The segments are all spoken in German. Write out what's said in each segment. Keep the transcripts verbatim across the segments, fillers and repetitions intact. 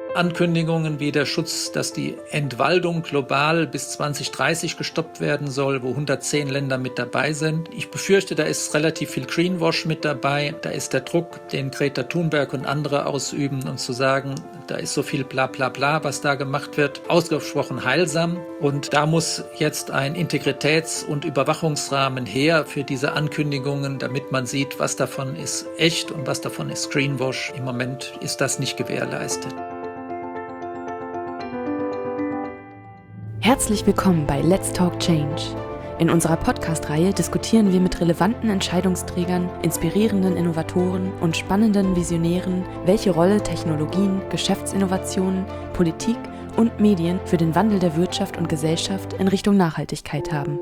Ankündigungen wie der Schutz, dass die Entwaldung global bis zwanzig dreißig gestoppt werden soll, wo hundertzehn Länder mit dabei sind. Ich befürchte, da ist relativ viel Greenwash mit dabei. Da ist der Druck, den Greta Thunberg und andere ausüben und zu sagen, da ist so viel bla bla bla, was da gemacht wird, ausgesprochen heilsam. Und da muss jetzt ein Integritäts- und Überwachungsrahmen her für diese Ankündigungen, damit man sieht, was davon ist echt und was davon ist Greenwash. Im Moment ist das nicht gewährleistet. Herzlich willkommen bei Let's Talk Change. In unserer Podcast-Reihe diskutieren wir mit relevanten Entscheidungsträgern, inspirierenden Innovatoren und spannenden Visionären, welche Rolle Technologien, Geschäftsinnovationen, Politik und Medien für den Wandel der Wirtschaft und Gesellschaft in Richtung Nachhaltigkeit haben.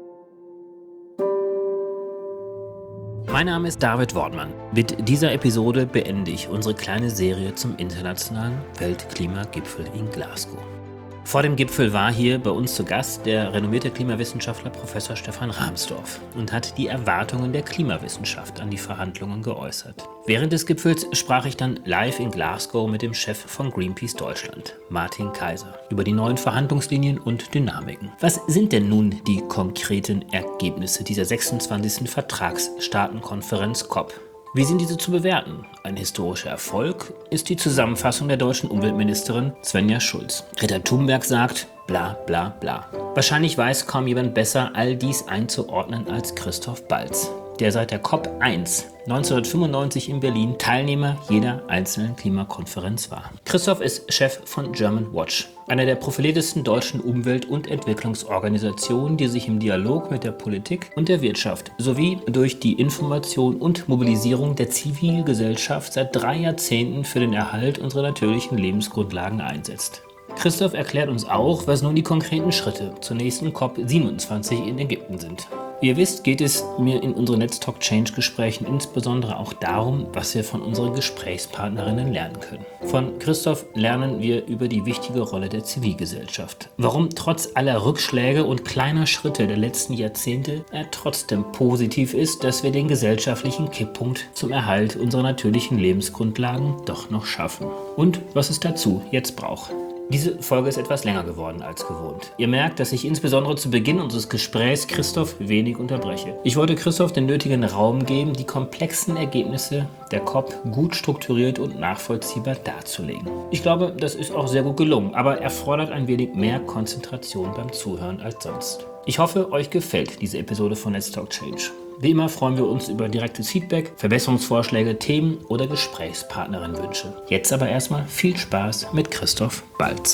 Mein Name ist David Wortmann. Mit dieser Episode beende ich unsere kleine Serie zum internationalen Weltklimagipfel in Glasgow. Vor dem Gipfel war hier bei uns zu Gast der renommierte Klimawissenschaftler Professor Stefan Rahmsdorf und hat die Erwartungen der Klimawissenschaft an die Verhandlungen geäußert. Während des Gipfels sprach ich dann live in Glasgow mit dem Chef von Greenpeace Deutschland, Martin Kaiser, über die neuen Verhandlungslinien und Dynamiken. Was sind denn nun die konkreten Ergebnisse dieser sechsundzwanzigsten Vertragsstaatenkonferenz C O P? Wie sind diese zu bewerten? Ein historischer Erfolg ist die Zusammenfassung der deutschen Umweltministerin Svenja Schulz. Greta Thunberg sagt bla bla bla. Wahrscheinlich weiß kaum jemand besser, all dies einzuordnen als Christoph Balz, der seit der C O P eins neunzehnhundertfünfundneunzig in Berlin Teilnehmer jeder einzelnen Klimakonferenz war. Christoph ist Chef von German Watch, einer der profiliertesten deutschen Umwelt- und Entwicklungsorganisationen, die sich im Dialog mit der Politik und der Wirtschaft sowie durch die Information und Mobilisierung der Zivilgesellschaft seit drei Jahrzehnten für den Erhalt unserer natürlichen Lebensgrundlagen einsetzt. Christoph erklärt uns auch, was nun die konkreten Schritte zur nächsten C O P siebenundzwanzig in Ägypten sind. Wie ihr wisst, geht es mir in unseren Let's Talk Change Gesprächen insbesondere auch darum, was wir von unseren Gesprächspartnerinnen lernen können. Von Christoph lernen wir über die wichtige Rolle der Zivilgesellschaft. Warum trotz aller Rückschläge und kleiner Schritte der letzten Jahrzehnte er trotzdem positiv ist, dass wir den gesellschaftlichen Kipppunkt zum Erhalt unserer natürlichen Lebensgrundlagen doch noch schaffen. Und was es dazu jetzt braucht. Diese Folge ist etwas länger geworden als gewohnt. Ihr merkt, dass ich insbesondere zu Beginn unseres Gesprächs Christoph wenig unterbreche. Ich wollte Christoph den nötigen Raum geben, die komplexen Ergebnisse der C O P gut strukturiert und nachvollziehbar darzulegen. Ich glaube, das ist auch sehr gut gelungen, aber erfordert ein wenig mehr Konzentration beim Zuhören als sonst. Ich hoffe, euch gefällt diese Episode von Let's Talk Change. Wie immer freuen wir uns über direktes Feedback, Verbesserungsvorschläge, Themen oder Gesprächspartnerinnenwünsche. Jetzt aber erstmal viel Spaß mit Christoph Balz.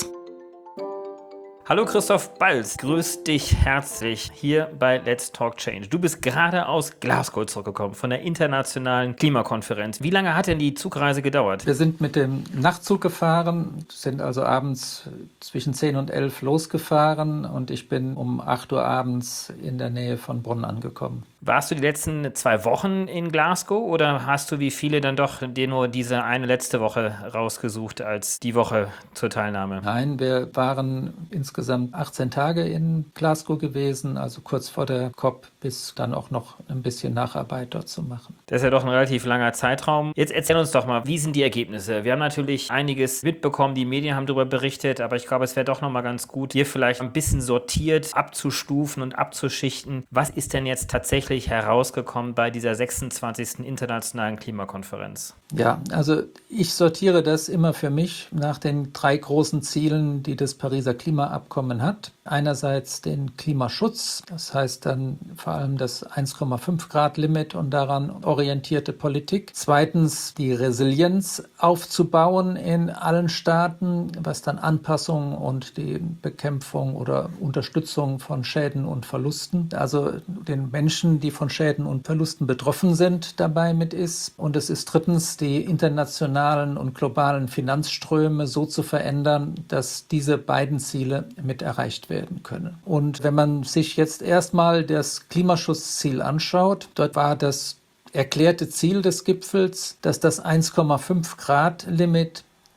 Hallo Christoph Balz, grüß dich herzlich hier bei Let's Talk Change. Du bist gerade aus Glasgow zurückgekommen, von der internationalen Klimakonferenz. Wie lange hat denn die Zugreise gedauert? Wir sind mit dem Nachtzug gefahren, sind also abends zwischen zehn und elf losgefahren und ich bin um acht Uhr abends in der Nähe von Bonn angekommen. Warst du die letzten zwei Wochen in Glasgow oder hast du wie viele dann doch dir nur diese eine letzte Woche rausgesucht als die Woche zur Teilnahme? Nein, wir waren insgesamt achtzehn Tage in Glasgow gewesen, also kurz vor der C O P, bis dann auch noch ein bisschen Nacharbeit dort zu machen. Das ist ja doch ein relativ langer Zeitraum. Jetzt erzähl uns doch mal, wie sind die Ergebnisse? Wir haben natürlich einiges mitbekommen, die Medien haben darüber berichtet, aber ich glaube, es wäre doch nochmal ganz gut, hier vielleicht ein bisschen sortiert abzustufen und abzuschichten. Was ist denn jetzt tatsächlich herausgekommen bei dieser sechsundzwanzigsten internationalen Klimakonferenz? Ja, also ich sortiere das immer für mich nach den drei großen Zielen, die das Pariser Klimaabkommen hat. Einerseits den Klimaschutz, das heißt dann vor allem das eins Komma fünf Grad Limit und daran orientierte Politik. Zweitens die Resilienz aufzubauen in allen Staaten, was dann Anpassung und die Bekämpfung oder Unterstützung von Schäden und Verlusten, also den Menschen, die von Schäden und Verlusten betroffen sind, dabei mit ist. Und es ist drittens die internationalen und globalen Finanzströme so zu verändern, dass diese beiden Ziele mit erreicht werden können. Und wenn man sich jetzt erstmal das Klimaschutzziel anschaut, dort war das erklärte Ziel des Gipfels, dass das eins Komma fünf Grad Limit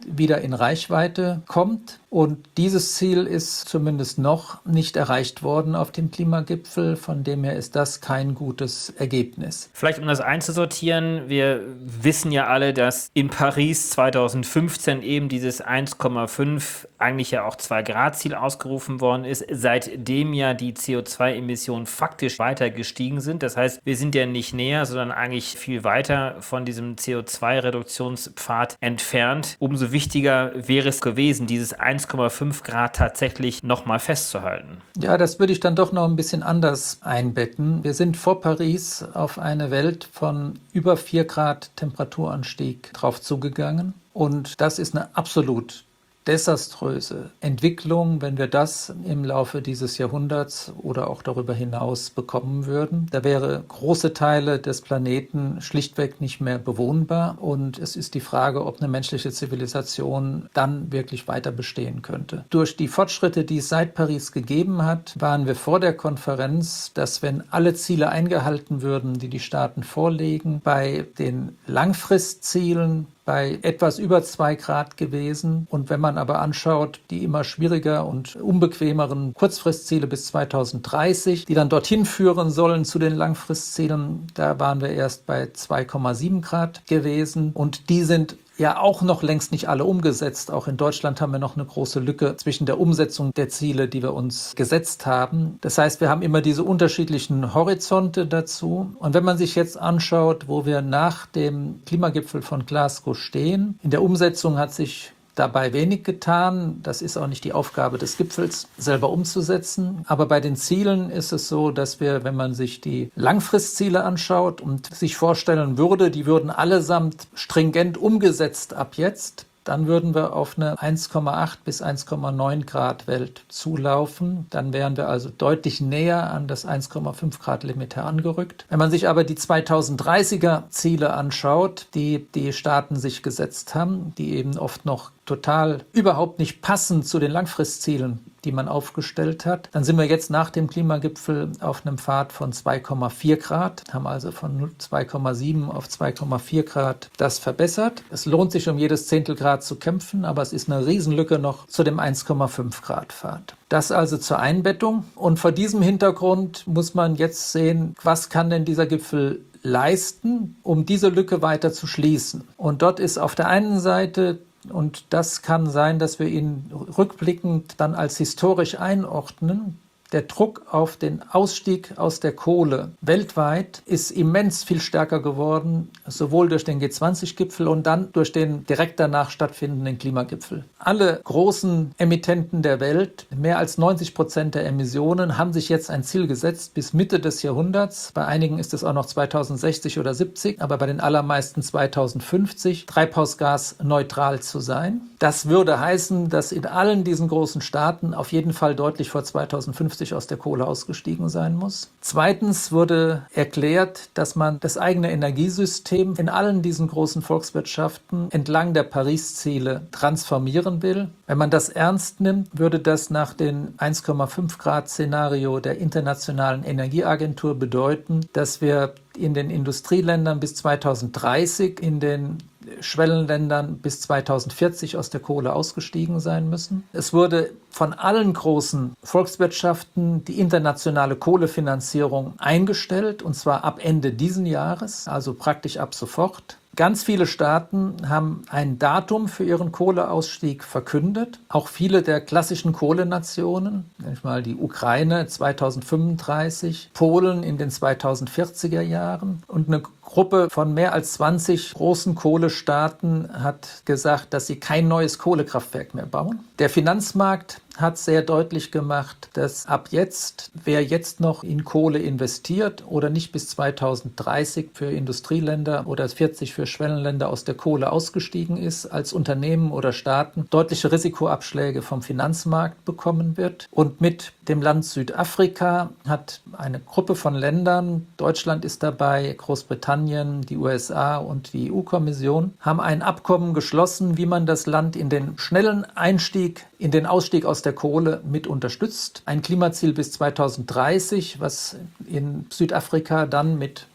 wieder in Reichweite kommt. Und dieses Ziel ist zumindest noch nicht erreicht worden auf dem Klimagipfel. Von dem her ist das kein gutes Ergebnis. Vielleicht um das einzusortieren, wir wissen ja alle, dass in Paris zweitausendfünfzehn eben dieses eins Komma fünf, eigentlich ja auch zwei Grad Ziel ausgerufen worden ist, seitdem ja die C O zwei Emissionen faktisch weiter gestiegen sind. Das heißt, wir sind ja nicht näher, sondern eigentlich viel weiter von diesem C O zwei Reduktionspfad entfernt. Umso wichtiger wäre es gewesen, dieses eins Komma fünf Grad tatsächlich nochmal festzuhalten. Ja, das würde ich dann doch noch ein bisschen anders einbetten. Wir sind vor Paris auf eine Welt von über vier Grad Temperaturanstieg drauf zugegangen. Und das ist eine absolut desaströse Entwicklung, wenn wir das im Laufe dieses Jahrhunderts oder auch darüber hinaus bekommen würden. Da wäre große Teile des Planeten schlichtweg nicht mehr bewohnbar und es ist die Frage, ob eine menschliche Zivilisation dann wirklich weiter bestehen könnte. Durch die Fortschritte, die es seit Paris gegeben hat, waren wir vor der Konferenz, dass wenn alle Ziele eingehalten würden, die die Staaten vorlegen, bei den Langfristzielen bei etwas über zwei Grad gewesen. Und wenn man aber anschaut, die immer schwieriger und unbequemeren Kurzfristziele bis zweitausenddreißig, die dann dorthin führen sollen zu den Langfristzielen, da waren wir erst bei zwei Komma sieben Grad gewesen. Und die sind ja auch noch längst nicht alle umgesetzt. Auch in Deutschland haben wir noch eine große Lücke zwischen der Umsetzung der Ziele, die wir uns gesetzt haben. Das heißt, wir haben immer diese unterschiedlichen Horizonte dazu. Und wenn man sich jetzt anschaut, wo wir nach dem Klimagipfel von Glasgow stehen, in der Umsetzung hat sich dabei wenig getan. Das ist auch nicht die Aufgabe des Gipfels, selber umzusetzen. Aber bei den Zielen ist es so, dass wir, wenn man sich die Langfristziele anschaut und sich vorstellen würde, die würden allesamt stringent umgesetzt ab jetzt, dann würden wir auf eine eins Komma acht bis eins Komma neun Grad Welt zulaufen. Dann wären wir also deutlich näher an das eins Komma fünf Grad Limit herangerückt. Wenn man sich aber die zweitausenddreißiger Ziele anschaut, die die Staaten sich gesetzt haben, die eben oft noch total überhaupt nicht passen zu den Langfristzielen, die man aufgestellt hat, dann sind wir jetzt nach dem Klimagipfel auf einem Pfad von zwei Komma vier Grad, haben also von zwei Komma sieben auf zwei Komma vier Grad das verbessert. Es lohnt sich, um jedes Zehntel Grad zu kämpfen, aber es ist eine Riesenlücke noch zu dem eins Komma fünf Grad Pfad. Das also zur Einbettung. Und vor diesem Hintergrund muss man jetzt sehen, was kann denn dieser Gipfel leisten, um diese Lücke weiter zu schließen. Und dort ist auf der einen Seite, und das kann sein, dass wir ihn rückblickend dann als historisch einordnen, der Druck auf den Ausstieg aus der Kohle weltweit ist immens viel stärker geworden, sowohl durch den G zwanzig Gipfel und dann durch den direkt danach stattfindenden Klimagipfel. Alle großen Emittenten der Welt, mehr als neunzig Prozent der Emissionen, haben sich jetzt ein Ziel gesetzt, bis Mitte des Jahrhunderts, bei einigen ist es auch noch zweitausendsechzig oder siebzig, aber bei den allermeisten zweitausendfünfzig, treibhausgasneutral zu sein. Das würde heißen, dass in allen diesen großen Staaten auf jeden Fall deutlich vor zweitausendfünfzig aus der Kohle ausgestiegen sein muss. Zweitens wurde erklärt, dass man das eigene Energiesystem in allen diesen großen Volkswirtschaften entlang der Paris-Ziele transformieren will. Wenn man das ernst nimmt, würde das nach dem eins Komma fünf Grad Szenario der Internationalen Energieagentur bedeuten, dass wir in den Industrieländern bis zweitausenddreißig, in den Schwellenländern bis zweitausendvierzig aus der Kohle ausgestiegen sein müssen. Es wurde von allen großen Volkswirtschaften die internationale Kohlefinanzierung eingestellt, und zwar ab Ende diesen Jahres, also praktisch ab sofort. Ganz viele Staaten haben ein Datum für ihren Kohleausstieg verkündet. Auch viele der klassischen Kohlenationen, nämlich mal die Ukraine zweitausendfünfunddreißig, Polen in den zweitausendvierziger Jahren und eine Gruppe von mehr als zwanzig großen Kohlestaaten hat gesagt, dass sie kein neues Kohlekraftwerk mehr bauen. Der Finanzmarkt hat sehr deutlich gemacht, dass ab jetzt, wer jetzt noch in Kohle investiert oder nicht bis zweitausenddreißig für Industrieländer oder vierzig für Schwellenländer aus der Kohle ausgestiegen ist, als Unternehmen oder Staaten deutliche Risikoabschläge vom Finanzmarkt bekommen wird. Und mit dem Land Südafrika hat eine Gruppe von Ländern, Deutschland ist dabei, Großbritannien, die U S A und die E U-Kommission, haben ein Abkommen geschlossen, wie man das Land in den schnellen Einstieg, in den Ausstieg aus der Kohle mit unterstützt. Ein Klimaziel bis zweitausenddreißig, was in Südafrika dann mit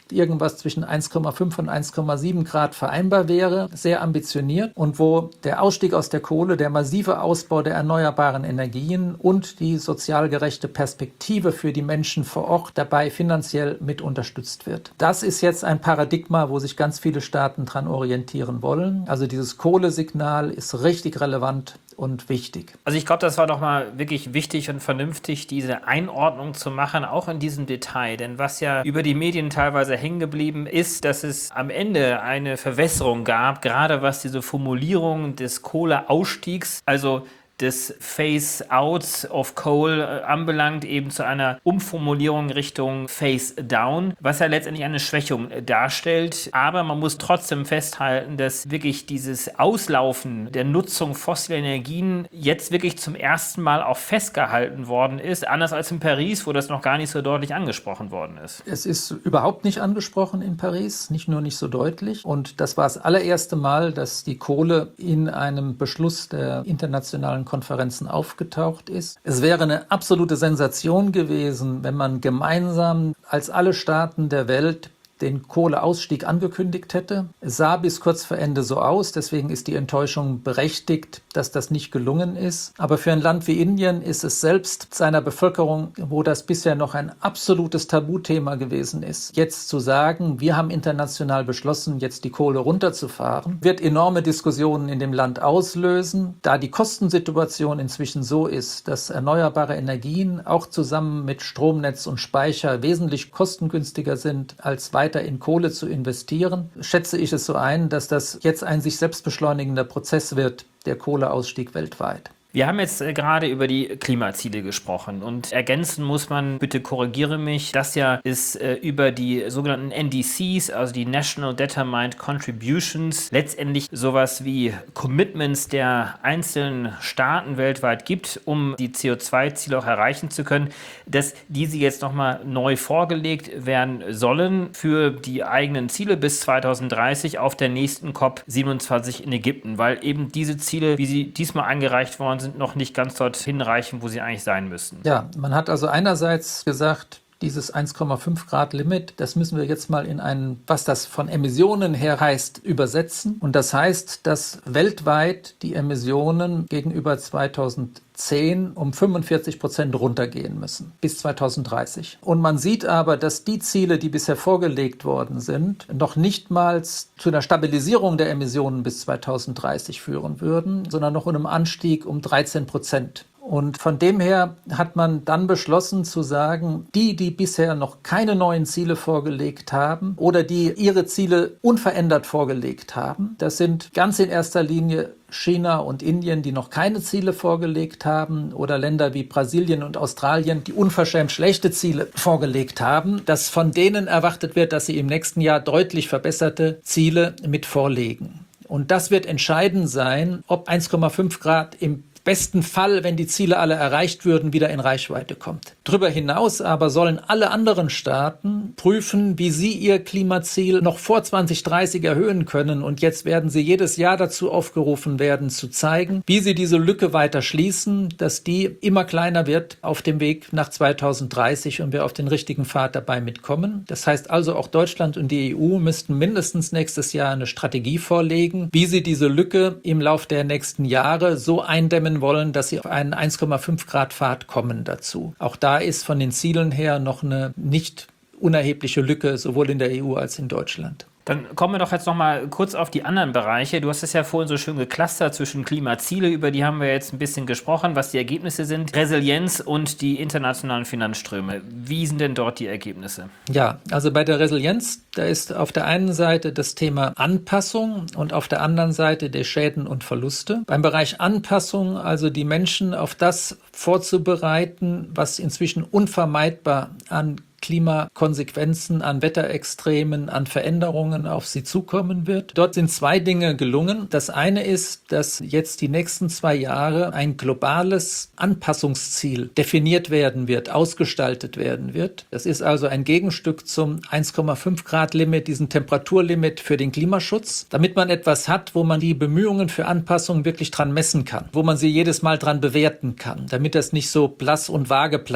irgendwas zwischen eins Komma fünf und eins Komma sieben Grad vereinbar wäre, sehr ambitioniert und wo der Ausstieg aus der Kohle, der massive Ausbau der erneuerbaren Energien und die sozial gerechte Perspektive für die Menschen vor Ort dabei finanziell mit unterstützt wird. Das ist jetzt ein Paradigma, wo sich ganz viele Staaten dran orientieren wollen. Also dieses Kohlesignal ist richtig relevant und wichtig. Also ich glaube, das war doch mal wirklich wichtig und vernünftig, diese Einordnung zu machen, auch in diesem Detail. Denn was ja über die Medien teilweise hängen geblieben ist, dass es am Ende eine Verwässerung gab, gerade was diese Formulierung des Kohleausstiegs, also des Phase-Out of Coal äh, anbelangt, eben zu einer Umformulierung Richtung Phase-Down, was ja letztendlich eine Schwächung äh, darstellt. Aber man muss trotzdem festhalten, dass wirklich dieses Auslaufen der Nutzung fossiler Energien jetzt wirklich zum ersten Mal auch festgehalten worden ist, anders als in Paris, wo das noch gar nicht so deutlich angesprochen worden ist. Es ist überhaupt nicht angesprochen in Paris, nicht nur nicht so deutlich. Und das war das allererste Mal, dass die Kohle in einem Beschluss der internationalen Konferenzen aufgetaucht ist. Es wäre eine absolute Sensation gewesen, wenn man gemeinsam als alle Staaten der Welt den Kohleausstieg angekündigt hätte. Es sah bis kurz vor Ende so aus, deswegen ist die Enttäuschung berechtigt, dass das nicht gelungen ist. Aber für ein Land wie Indien ist es selbst seiner Bevölkerung, wo das bisher noch ein absolutes Tabuthema gewesen ist, jetzt zu sagen, wir haben international beschlossen, jetzt die Kohle runterzufahren, wird enorme Diskussionen in dem Land auslösen, da die Kostensituation inzwischen so ist, dass erneuerbare Energien auch zusammen mit Stromnetz und Speicher wesentlich kostengünstiger sind als weiter in Kohle zu investieren, schätze ich es so ein, dass das jetzt ein sich selbst beschleunigender Prozess wird, der Kohleausstieg weltweit. Wir haben jetzt äh, gerade über die Klimaziele gesprochen und ergänzen muss man, bitte korrigiere mich, das ja ist äh, über die sogenannten N D Cs, also die National Determined Contributions, letztendlich sowas wie Commitments der einzelnen Staaten weltweit gibt, um die C O zwei Ziele auch erreichen zu können, dass diese jetzt nochmal neu vorgelegt werden sollen für die eigenen Ziele bis zweitausenddreißig auf der nächsten COP siebenundzwanzig in Ägypten, weil eben diese Ziele, wie sie diesmal eingereicht worden sind, sind noch nicht ganz dorthin reichen, wo sie eigentlich sein müssen. Ja, man hat also einerseits gesagt, dieses eins Komma fünf Grad Limit, das müssen wir jetzt mal in einen, was das von Emissionen her heißt, übersetzen. Und das heißt, dass weltweit die Emissionen gegenüber zweitausendzehn um fünfundvierzig Prozent runtergehen müssen bis zweitausenddreißig. Und man sieht aber, dass die Ziele, die bisher vorgelegt worden sind, noch nicht mal zu einer Stabilisierung der Emissionen bis zweitausenddreißig führen würden, sondern noch einem Anstieg um dreizehn Prozent. Und von dem her hat man dann beschlossen zu sagen, die, die bisher noch keine neuen Ziele vorgelegt haben oder die ihre Ziele unverändert vorgelegt haben, das sind ganz in erster Linie China und Indien, die noch keine Ziele vorgelegt haben, oder Länder wie Brasilien und Australien, die unverschämt schlechte Ziele vorgelegt haben, dass von denen erwartet wird, dass sie im nächsten Jahr deutlich verbesserte Ziele mit vorlegen. Und das wird entscheidend sein, ob eins Komma fünf Grad im besten Fall, wenn die Ziele alle erreicht würden, wieder in Reichweite kommt. Darüber hinaus aber sollen alle anderen Staaten prüfen, wie sie ihr Klimaziel noch vor zwanzig dreißig erhöhen können. Und jetzt werden sie jedes Jahr dazu aufgerufen werden, zu zeigen, wie sie diese Lücke weiter schließen, dass die immer kleiner wird auf dem Weg nach zweitausenddreißig und wir auf den richtigen Pfad dabei mitkommen. Das heißt also, auch Deutschland und die E U müssten mindestens nächstes Jahr eine Strategie vorlegen, wie sie diese Lücke im Lauf der nächsten Jahre so eindämmen wollen, dass sie auf einen eins Komma fünf Grad Pfad kommen dazu. Auch da ist von den Zielen her noch eine nicht unerhebliche Lücke, sowohl in der E U als in Deutschland. Dann kommen wir doch jetzt noch mal kurz auf die anderen Bereiche. Du hast es ja vorhin so schön geclustert zwischen Klimaziele, über die haben wir jetzt ein bisschen gesprochen, was die Ergebnisse sind, Resilienz und die internationalen Finanzströme. Wie sind denn dort die Ergebnisse? Ja, also bei der Resilienz, da ist auf der einen Seite das Thema Anpassung und auf der anderen Seite der Schäden und Verluste. Beim Bereich Anpassung, also die Menschen auf das vorzubereiten, was inzwischen unvermeidbar an Klimakonsequenzen, an Wetterextremen, an Veränderungen auf sie zukommen wird. Dort sind zwei Dinge gelungen. Das eine ist, dass jetzt die nächsten zwei Jahre ein globales Anpassungsziel definiert werden wird, ausgestaltet werden wird. Das ist also ein Gegenstück zum eins Komma fünf Grad Limit, diesem Temperaturlimit für den Klimaschutz, damit man etwas hat, wo man die Bemühungen für Anpassung wirklich dran messen kann, wo man sie jedes Mal dran bewerten kann, damit das nicht so blass und vage bleibt,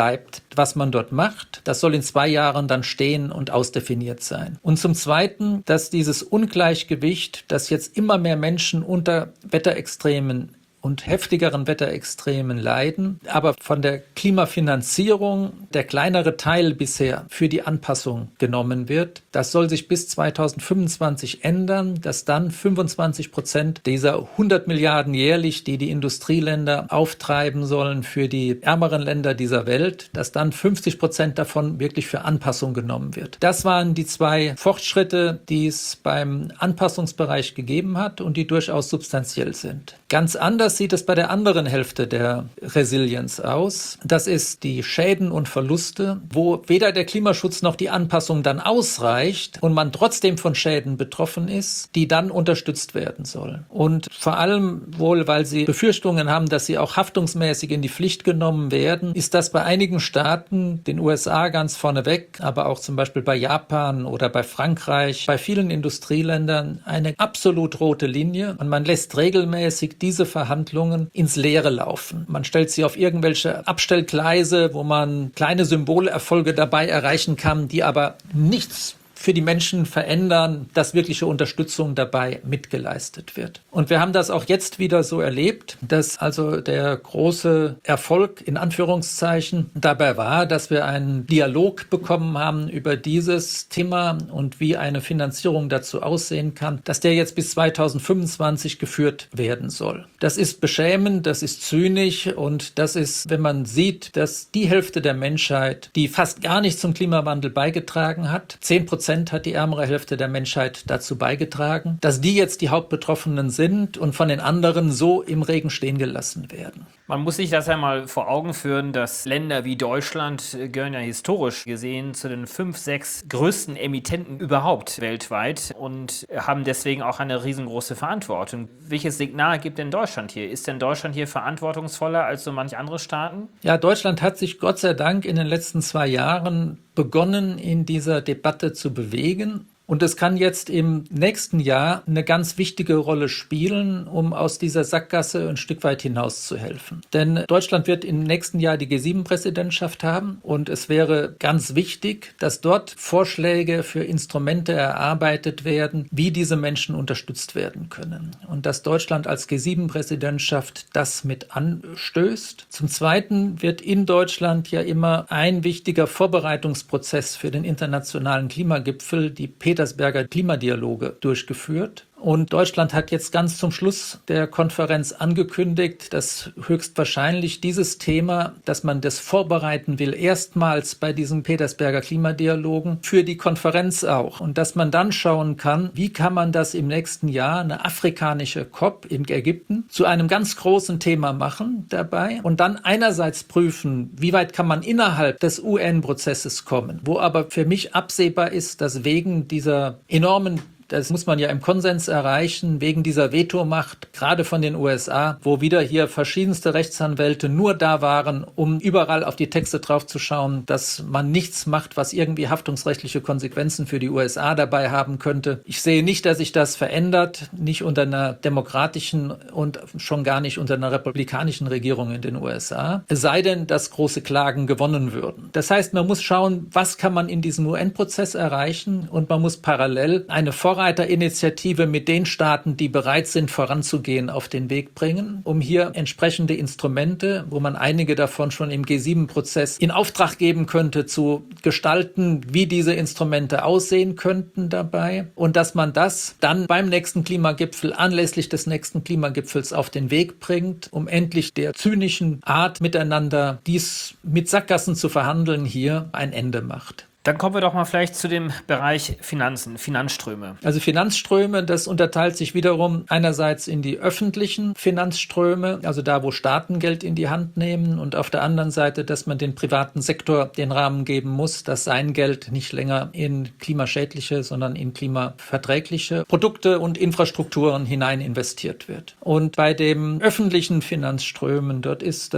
was man dort macht, das soll in zwei Jahren dann stehen und ausdefiniert sein. Und zum Zweiten, dass dieses Ungleichgewicht, dass jetzt immer mehr Menschen unter Wetterextremen und heftigeren Wetterextremen leiden, aber von der Klimafinanzierung der kleinere Teil bisher für die Anpassung genommen wird. Das soll sich bis zweitausendfünfundzwanzig ändern, dass dann fünfundzwanzig Prozent dieser hundert Milliarden jährlich, die die Industrieländer auftreiben sollen für die ärmeren Länder dieser Welt, dass dann fünfzig Prozent davon wirklich für Anpassung genommen wird. Das waren die zwei Fortschritte, die es beim Anpassungsbereich gegeben hat und die durchaus substanziell sind. Ganz anders sieht es bei der anderen Hälfte der Resilienz aus. Das ist die Schäden und Verluste, wo weder der Klimaschutz noch die Anpassung dann ausreicht und man trotzdem von Schäden betroffen ist, die dann unterstützt werden sollen. Und vor allem wohl, weil sie Befürchtungen haben, dass sie auch haftungsmäßig in die Pflicht genommen werden, ist das bei einigen Staaten, den U S A ganz vorneweg, aber auch zum Beispiel bei Japan oder bei Frankreich, bei vielen Industrieländern eine absolut rote Linie und man lässt regelmäßig diese Verhandlungen ins Leere laufen. Man stellt sie auf irgendwelche Abstellgleise, wo man kleine Symbolerfolge dabei erreichen kann, die aber nichts für die Menschen verändern, dass wirkliche Unterstützung dabei mitgeleistet wird. Und wir haben das auch jetzt wieder so erlebt, dass also der große Erfolg in Anführungszeichen dabei war, dass wir einen Dialog bekommen haben über dieses Thema und wie eine Finanzierung dazu aussehen kann, dass der jetzt bis zweitausendfünfundzwanzig geführt werden soll. Das ist beschämend, das ist zynisch und das ist, wenn man sieht, dass die Hälfte der Menschheit, die fast gar nicht zum Klimawandel beigetragen hat, zehn Prozent hat die ärmere Hälfte der Menschheit dazu beigetragen, dass die jetzt die Hauptbetroffenen sind und von den anderen so im Regen stehen gelassen werden. Man muss sich das ja mal vor Augen führen, dass Länder wie Deutschland gehören ja historisch gesehen zu den fünf, sechs größten Emittenten überhaupt weltweit und haben deswegen auch eine riesengroße Verantwortung. Welches Signal gibt denn Deutschland hier? Ist denn Deutschland hier verantwortungsvoller als so manche andere Staaten? Ja, Deutschland hat sich Gott sei Dank in den letzten zwei Jahren begonnen, in dieser Debatte zu bewegen. Und es kann jetzt im nächsten Jahr eine ganz wichtige Rolle spielen, um aus dieser Sackgasse ein Stück weit hinaus zu helfen. Denn Deutschland wird im nächsten Jahr die G sieben Präsidentschaft haben und es wäre ganz wichtig, dass dort Vorschläge für Instrumente erarbeitet werden, wie diese Menschen unterstützt werden können. Und dass Deutschland als G sieben Präsidentschaft das mit anstößt. Zum Zweiten wird in Deutschland ja immer ein wichtiger Vorbereitungsprozess für den internationalen Klimagipfel, die Petersberger Klimadialoge, durchgeführt. Und Deutschland hat jetzt ganz zum Schluss der Konferenz angekündigt, dass höchstwahrscheinlich dieses Thema, dass man das vorbereiten will, erstmals bei diesen Petersberger Klimadialogen für die Konferenz auch. Und dass man dann schauen kann, wie kann man das im nächsten Jahr, eine afrikanische COP in Ägypten, zu einem ganz großen Thema machen dabei und dann einerseits prüfen, wie weit kann man innerhalb des U N-Prozesses kommen, wo aber für mich absehbar ist, dass wegen dieser enormen Das muss man ja im Konsens erreichen, wegen dieser Vetomacht, gerade von den U S A, wo wieder hier verschiedenste Rechtsanwälte nur da waren, um überall auf die Texte draufzuschauen, dass man nichts macht, was irgendwie haftungsrechtliche Konsequenzen für die U S A dabei haben könnte. Ich sehe nicht, dass sich das verändert, nicht unter einer demokratischen und schon gar nicht unter einer republikanischen Regierung in den U S A, es sei denn, dass große Klagen gewonnen würden. Das heißt, man muss schauen, was kann man in diesem U N-Prozess erreichen und man muss parallel eine Vorreiterinitiative mit den Staaten, die bereit sind, voranzugehen, auf den Weg bringen, um hier entsprechende Instrumente, wo man einige davon schon im G sieben Prozess in Auftrag geben könnte, zu gestalten, wie diese Instrumente aussehen könnten dabei und dass man das dann beim nächsten Klimagipfel, anlässlich des nächsten Klimagipfels auf den Weg bringt, um endlich der zynischen Art miteinander, dies mit Sackgassen zu verhandeln, hier ein Ende macht. Dann kommen wir doch mal vielleicht zu dem Bereich Finanzen, Finanzströme. Also Finanzströme, das unterteilt sich wiederum einerseits in die öffentlichen Finanzströme, also da, wo Staaten Geld in die Hand nehmen und auf der anderen Seite, dass man den privaten Sektor den Rahmen geben muss, dass sein Geld nicht länger in klimaschädliche, sondern in klimaverträgliche Produkte und Infrastrukturen hinein investiert wird. Und bei den öffentlichen Finanzströmen, dort ist das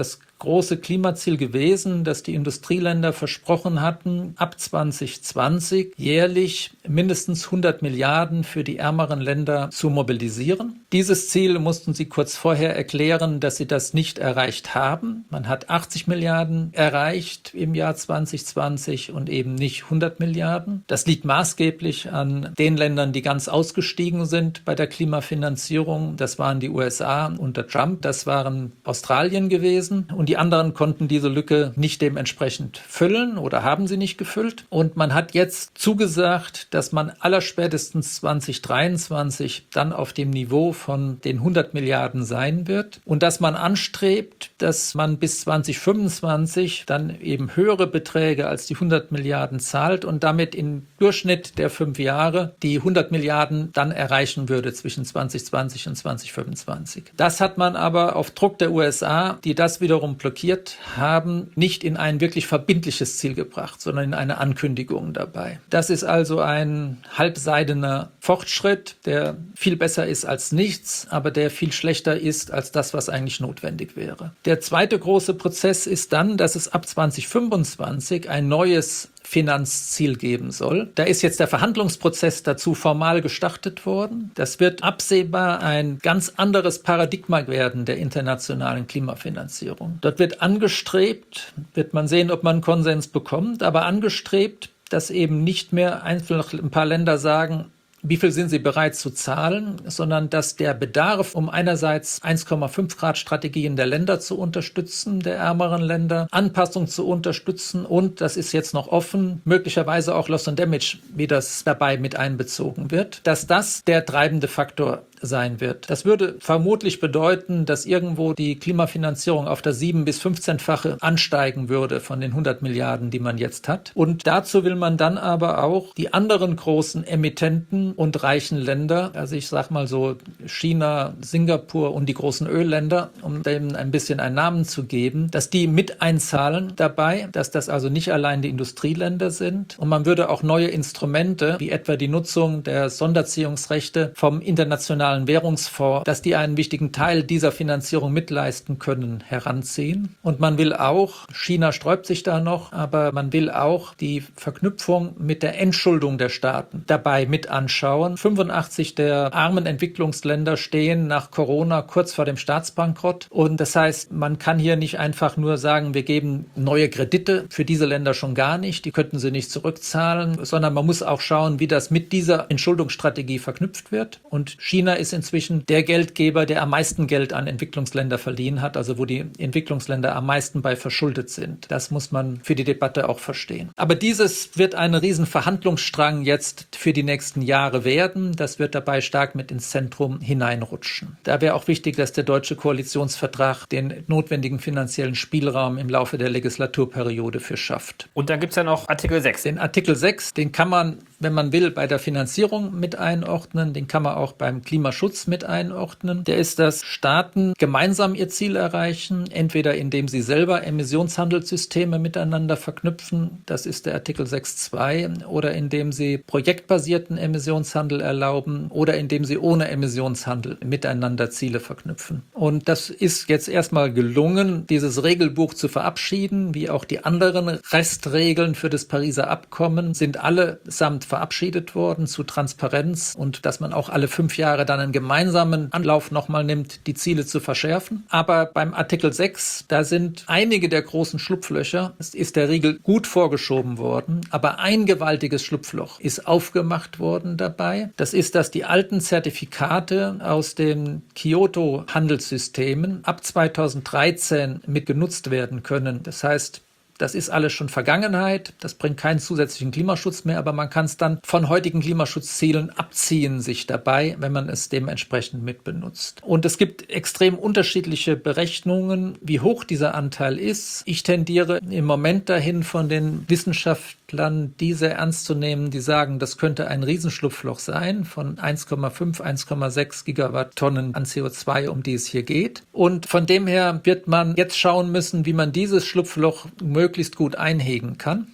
große Klimaziel gewesen, dass die Industrieländer versprochen hatten, ab zwanzig zwanzig jährlich mindestens hundert Milliarden für die ärmeren Länder zu mobilisieren. Dieses Ziel mussten sie kurz vorher erklären, dass sie das nicht erreicht haben. Man hat achtzig Milliarden erreicht im Jahr zwanzig zwanzig und eben nicht hundert Milliarden. Das liegt maßgeblich an den Ländern, die ganz ausgestiegen sind bei der Klimafinanzierung. Das waren die U S A unter Trump, das waren Australien gewesen. Und die anderen konnten diese Lücke nicht dementsprechend füllen oder haben sie nicht gefüllt. Und man hat jetzt zugesagt, dass man allerspätestens zwanzig dreiundzwanzig dann auf dem Niveau von den hundert Milliarden sein wird und dass man anstrebt, dass man bis zwanzig fünfundzwanzig dann eben höhere Beträge als die hundert Milliarden zahlt und damit im Durchschnitt der fünf Jahre die hundert Milliarden dann erreichen würde zwischen zwanzig zwanzig und zwanzig fünfundzwanzig. Das hat man aber auf Druck der U S A, die das wiederum blockiert haben, nicht in ein wirklich verbindliches Ziel gebracht, sondern in eine Ankündigung dabei. Das ist also ein halbseidener Fortschritt, der viel besser ist als nichts, aber der viel schlechter ist als das, was eigentlich notwendig wäre. Der zweite große Prozess ist dann, dass es ab zwanzig fünfundzwanzig ein neues Finanzziel geben soll. Da ist jetzt der Verhandlungsprozess dazu formal gestartet worden. Das wird absehbar ein ganz anderes Paradigma werden der internationalen Klimafinanzierung. Dort wird angestrebt, wird man sehen, ob man einen Konsens bekommt, aber angestrebt, dass eben nicht mehr einfach ein paar Länder sagen, wie viel sind sie bereit zu zahlen, sondern dass der Bedarf, um einerseits eins Komma fünf Grad Strategien der Länder zu unterstützen, der ärmeren Länder, Anpassung zu unterstützen und, das ist jetzt noch offen, möglicherweise auch Loss and Damage, wie das dabei mit einbezogen wird, dass das der treibende Faktor sein wird. Das würde vermutlich bedeuten, dass irgendwo die Klimafinanzierung auf das sieben- bis fünfzehnfache ansteigen würde von den hundert Milliarden, die man jetzt hat. Und dazu will man dann aber auch die anderen großen Emittenten und reichen Länder, also ich sag mal so China, Singapur und die großen Ölländer, um dem ein bisschen einen Namen zu geben, dass die mit einzahlen dabei, dass das also nicht allein die Industrieländer sind. Und man würde auch neue Instrumente, wie etwa die Nutzung der Sonderziehungsrechte vom internationalen Währungsfonds, dass die einen wichtigen Teil dieser Finanzierung mitleisten können, heranziehen. Und man will auch, China sträubt sich da noch, aber man will auch die Verknüpfung mit der Entschuldung der Staaten dabei mit anschauen. fünfundachtzig der armen Entwicklungsländer stehen nach Corona kurz vor dem Staatsbankrott. Und das heißt, man kann hier nicht einfach nur sagen, wir geben neue Kredite, für diese Länder schon gar nicht, die könnten sie nicht zurückzahlen, sondern man muss auch schauen, wie das mit dieser Entschuldungsstrategie verknüpft wird. Und China ist inzwischen der Geldgeber, der am meisten Geld an Entwicklungsländer verliehen hat, also wo die Entwicklungsländer am meisten bei verschuldet sind. Das muss man für die Debatte auch verstehen. Aber dieses wird ein riesen Verhandlungsstrang jetzt für die nächsten Jahre werden. Das wird dabei stark mit ins Zentrum hineinrutschen. Da wäre auch wichtig, dass der deutsche Koalitionsvertrag den notwendigen finanziellen Spielraum im Laufe der Legislaturperiode für schafft. Und dann gibt es ja noch Artikel sechs. Den Artikel sechs, den kann man, wenn man will, bei der Finanzierung mit einordnen, den kann man auch beim Klimaschutz mit einordnen. Der ist, dass Staaten gemeinsam ihr Ziel erreichen, entweder indem sie selber Emissionshandelssysteme miteinander verknüpfen, das ist der Artikel sechs Punkt zwei, oder indem sie projektbasierten Emissionshandel erlauben oder indem sie ohne Emissionshandel miteinander Ziele verknüpfen. Und das ist jetzt erstmal gelungen, dieses Regelbuch zu verabschieden, wie auch die anderen Restregeln für das Pariser Abkommen sind allesamt verabschiedet worden zu Transparenz und dass man auch alle fünf Jahre dann einen gemeinsamen Anlauf nochmal nimmt, die Ziele zu verschärfen. Aber beim Artikel sechs, da sind einige der großen Schlupflöcher, es ist der Riegel gut vorgeschoben worden, aber ein gewaltiges Schlupfloch ist aufgemacht worden dabei. Das ist, dass die alten Zertifikate aus den Kyoto-Handelssystemen ab zweitausenddreizehn mit genutzt werden können. Das heißt, das ist alles schon Vergangenheit, das bringt keinen zusätzlichen Klimaschutz mehr, aber man kann es dann von heutigen Klimaschutzzielen abziehen sich dabei, wenn man es dementsprechend mitbenutzt. Und es gibt extrem unterschiedliche Berechnungen, wie hoch dieser Anteil ist. Ich tendiere im Moment dahin, von den Wissenschaftlern diese ernst zu nehmen, die sagen, das könnte ein Riesenschlupfloch sein von eins Komma fünf, eins Komma sechs Gigawatttonnen an C O zwei, um die es hier geht. Und von dem her wird man jetzt schauen müssen, wie man dieses Schlupfloch möglichst gut einhegen kann.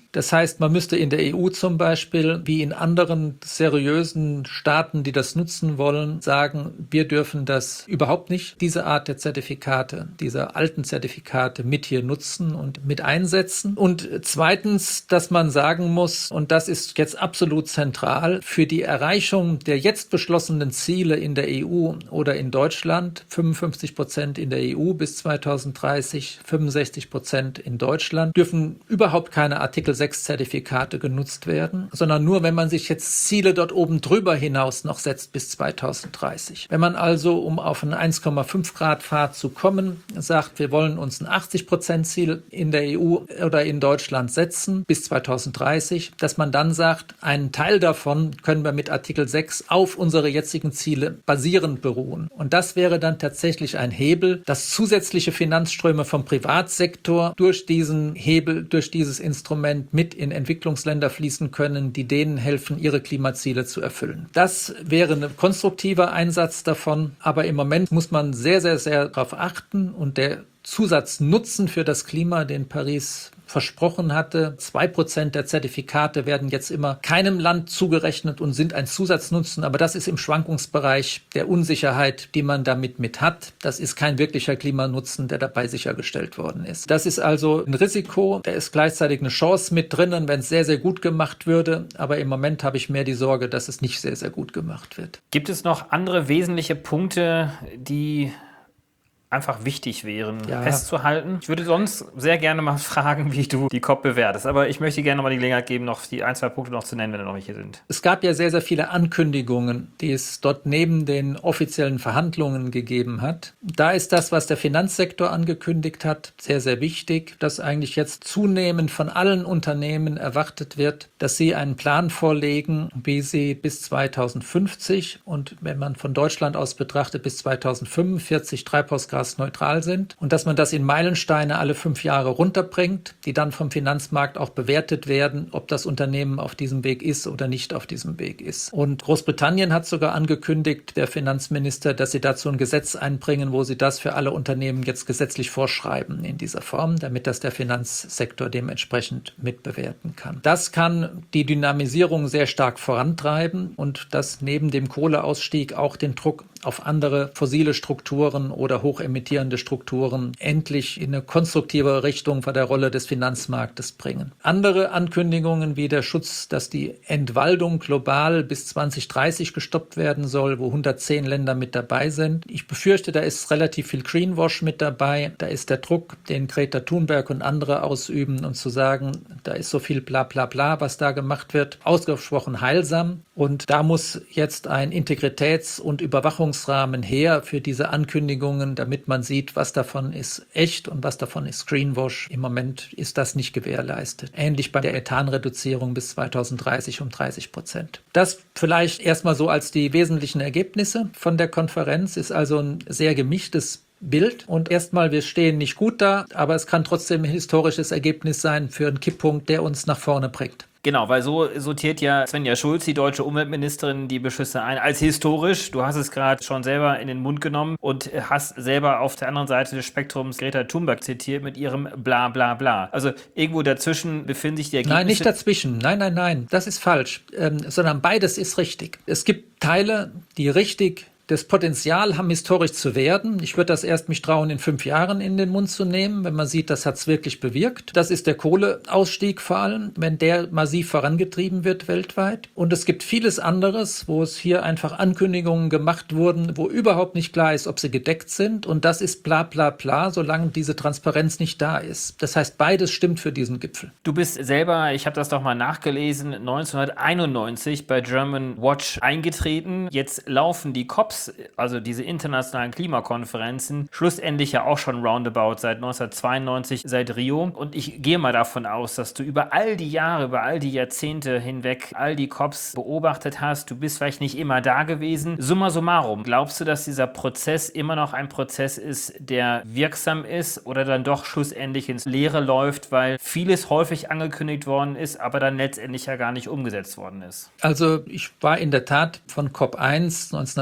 Das heißt, man müsste in der E U zum Beispiel, wie in anderen seriösen Staaten, die das nutzen wollen, sagen, wir dürfen das überhaupt nicht, diese Art der Zertifikate, diese alten Zertifikate mit hier nutzen und mit einsetzen. Und zweitens, dass man sagen muss, und das ist jetzt absolut zentral, für die Erreichung der jetzt beschlossenen Ziele in der E U oder in Deutschland, fünfundfünfzig Prozent in der E U bis zweitausenddreißig, fünfundsechzig Prozent in Deutschland, dürfen überhaupt keine Artikel sechs Zertifikate genutzt werden, sondern nur, wenn man sich jetzt Ziele dort oben drüber hinaus noch setzt bis zweitausenddreißig. Wenn man also, um auf einen eins Komma fünf Grad Pfad zu kommen, sagt, wir wollen uns ein achtzig Prozent Ziel in der E U oder in Deutschland setzen bis zweitausenddreißig, dass man dann sagt, einen Teil davon können wir mit Artikel sechs auf unsere jetzigen Ziele basierend beruhen. Und das wäre dann tatsächlich ein Hebel, dass zusätzliche Finanzströme vom Privatsektor durch diesen Hebel, durch dieses Instrument mit in Entwicklungsländer fließen können, die denen helfen, ihre Klimaziele zu erfüllen. Das wäre ein konstruktiver Einsatz davon, aber im Moment muss man sehr, sehr, sehr darauf achten und der Zusatznutzen für das Klima, den Paris versprochen hatte. Zwei Prozent der Zertifikate werden jetzt immer keinem Land zugerechnet und sind ein Zusatznutzen, aber das ist im Schwankungsbereich der Unsicherheit, die man damit mit hat. Das ist kein wirklicher Klimanutzen, der dabei sichergestellt worden ist. Das ist also ein Risiko, da ist gleichzeitig eine Chance mit drinnen, wenn es sehr, sehr gut gemacht würde, aber im Moment habe ich mehr die Sorge, dass es nicht sehr, sehr gut gemacht wird. Gibt es noch andere wesentliche Punkte, die einfach wichtig wären, ja, festzuhalten? Ich würde sonst sehr gerne mal fragen, wie du die C O P bewertest, aber ich möchte gerne noch mal die Gelegenheit geben, noch die ein, zwei Punkte noch zu nennen, wenn da noch welche sind. Es gab ja sehr, sehr viele Ankündigungen, die es dort neben den offiziellen Verhandlungen gegeben hat. Da ist das, was der Finanzsektor angekündigt hat, sehr, sehr wichtig, dass eigentlich jetzt zunehmend von allen Unternehmen erwartet wird, dass sie einen Plan vorlegen, wie sie bis zweitausendfünfzig und wenn man von Deutschland aus betrachtet, bis zweitausendfünfundvierzig Treibhausgas neutral sind und dass man das in Meilensteine alle fünf Jahre runterbringt, die dann vom Finanzmarkt auch bewertet werden, ob das Unternehmen auf diesem Weg ist oder nicht auf diesem Weg ist. Und Großbritannien hat sogar angekündigt, der Finanzminister, dass sie dazu ein Gesetz einbringen, wo sie das für alle Unternehmen jetzt gesetzlich vorschreiben in dieser Form, damit das der Finanzsektor dementsprechend mitbewerten kann. Das kann die Dynamisierung sehr stark vorantreiben und das neben dem Kohleausstieg auch den Druck auf andere fossile Strukturen oder hochemittierende Strukturen endlich in eine konstruktive Richtung von der Rolle des Finanzmarktes bringen. Andere Ankündigungen wie der Schutz, dass die Entwaldung global bis zweitausenddreißig gestoppt werden soll, wo hundertzehn Länder mit dabei sind. Ich befürchte, da ist relativ viel Greenwash mit dabei. Da ist der Druck, den Greta Thunberg und andere ausüben und zu sagen, da ist so viel bla bla bla, was da gemacht wird, ausgesprochen heilsam. Und da muss jetzt ein Integritäts- und Überwachungsrahmen her für diese Ankündigungen, damit man sieht, was davon ist echt und was davon ist Greenwash. Im Moment ist das nicht gewährleistet. Ähnlich bei der Ethanreduzierung bis zweitausenddreißig um dreißig Prozent. Das vielleicht erstmal so als die wesentlichen Ergebnisse von der Konferenz, ist also ein sehr gemischtes Bild. Und erstmal, wir stehen nicht gut da, aber es kann trotzdem ein historisches Ergebnis sein für einen Kipppunkt, der uns nach vorne bringt. Genau, weil so sortiert ja Svenja Schulz, die deutsche Umweltministerin, die Beschlüsse ein als historisch. Du hast es gerade schon selber in den Mund genommen und hast selber auf der anderen Seite des Spektrums Greta Thunberg zitiert mit ihrem Bla bla bla. Also irgendwo dazwischen befinden sich die Ergebnisse. Nein, nicht dazwischen. Nein, nein, nein, das ist falsch. Ähm, sondern beides ist richtig. Es gibt Teile, die richtig das Potenzial haben, historisch zu werden. Ich würde das erst mich trauen, in fünf Jahren in den Mund zu nehmen, wenn man sieht, das hat es wirklich bewirkt. Das ist der Kohleausstieg vor allem, wenn der massiv vorangetrieben wird weltweit. Und es gibt vieles anderes, wo es hier einfach Ankündigungen gemacht wurden, wo überhaupt nicht klar ist, ob sie gedeckt sind. Und das ist bla bla bla, solange diese Transparenz nicht da ist. Das heißt, beides stimmt für diesen Gipfel. Du bist selber, ich habe das doch mal nachgelesen, neunzehnhunderteinundneunzig bei German Watch eingetreten. Jetzt laufen die C O Ps, also diese internationalen Klimakonferenzen, schlussendlich ja auch schon roundabout seit neunzehnhundertzweiundneunzig, seit Rio. Und ich gehe mal davon aus, dass du über all die Jahre, über all die Jahrzehnte hinweg all die C O Ps beobachtet hast. Du bist vielleicht nicht immer da gewesen. Summa summarum, glaubst du, dass dieser Prozess immer noch ein Prozess ist, der wirksam ist oder dann doch schlussendlich ins Leere läuft, weil vieles häufig angekündigt worden ist, aber dann letztendlich ja gar nicht umgesetzt worden ist? Also ich war in der Tat von C O P eins neunzehnhundertfünfundneunzig